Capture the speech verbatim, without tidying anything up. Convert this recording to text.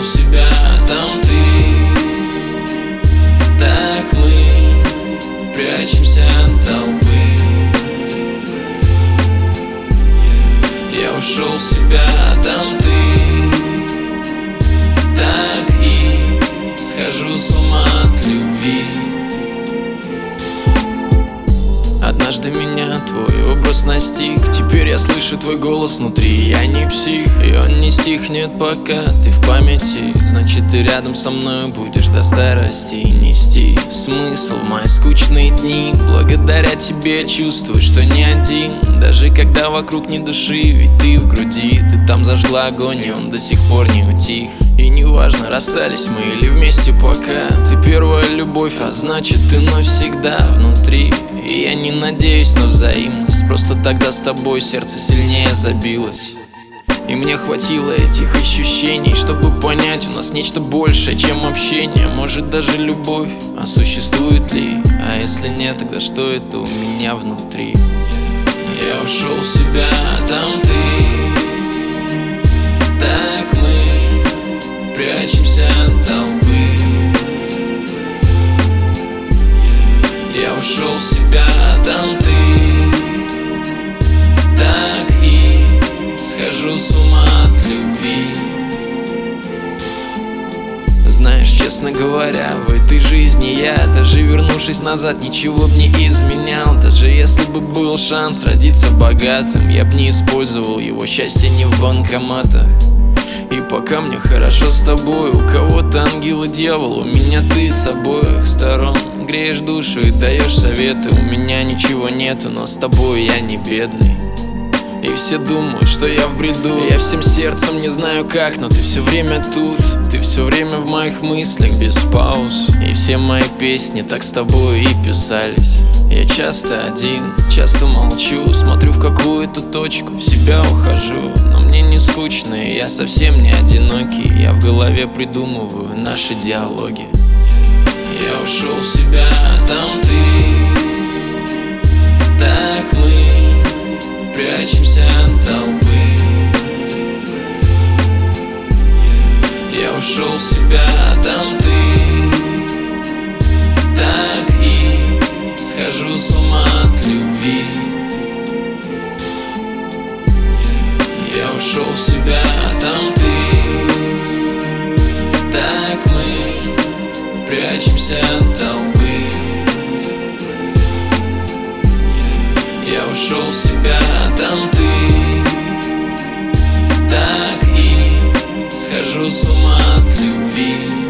ушел в себя, там ты. Так мы прячемся от толпы. Я ушел в себя, там ты. Так и схожу с ума от любви. Однажды меня твой образ настиг. Теперь я слышу твой голос внутри. Я не псих, и он не стихнет, пока ты в памяти. Значит, ты рядом со мной будешь до старости нести смысл в мои скучные дни. Благодаря тебе я чувствую, что не один. Даже когда вокруг ни души, ведь ты в груди. Ты там зажгла огонь, и он до сих пор не утих. И неважно, расстались мы или вместе пока. Ты первая любовь, а значит, ты навсегда внутри. И я не надеюсь на взаимность. Просто тогда с тобой сердце сильнее забилось. И мне хватило этих ощущений, чтобы понять, у нас нечто большее, чем общение. Может, даже любовь, а существует ли? А если нет, тогда что это у меня внутри? Я ушел в себя, там ты. Так мы прячемся от толпы. Я ушел в себя, там ты. Так и схожу с ума от любви. Знаешь, честно говоря, в этой жизни я, даже вернувшись назад, ничего б не изменял. Даже если бы был шанс родиться богатым, я б не использовал его счастье не в банкоматах. И пока мне хорошо с тобой, у кого-то ангел и дьявол, у меня ты с обоих сторон. Греешь душу и даешь советы, у меня ничего нету, но с тобой я не бедный. И все думают, что я в бреду. Я всем сердцем не знаю как, но ты все время тут. Ты все время в моих мыслях без пауз. И все мои песни так с тобой и писались. Я часто один, часто молчу. Смотрю в какую-то точку, в себя ухожу. Но мне не скучно, и я совсем не одинокий. Я в голове придумываю наши диалоги. Я ушел в себя, там ты. Так мы прячемся от толпы. Я ушел в себя, там ты. Так и схожу с ума от любви. Я ушел в себя, там ты. Так мы прячемся от толпы. Я ушел в себя, там ты. Так и схожу с ума от любви.